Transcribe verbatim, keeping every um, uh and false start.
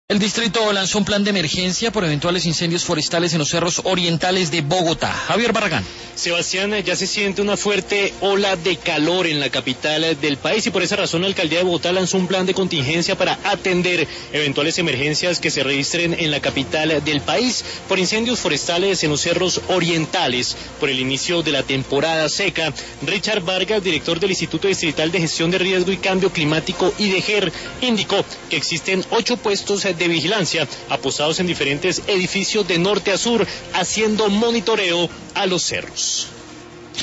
El distrito lanzó un plan de emergencia por eventuales incendios forestales en los cerros orientales de Bogotá. Javier Barragán. Sebastián, ya se siente una fuerte ola de calor en la capital del país y por esa razón la alcaldía de Bogotá lanzó un plan de contingencia para atender eventuales emergencias que se registren en la capital del país por incendios forestales en los cerros orientales por el inicio de la temporada seca. Richard Vargas, director del Instituto Distrital de Gestión de Riesgo y Cambio Climático IDEGER, indicó que existen ocho puestos de vigilancia apostados en diferentes edificios de norte a sur, haciendo monitoreo a los cerros.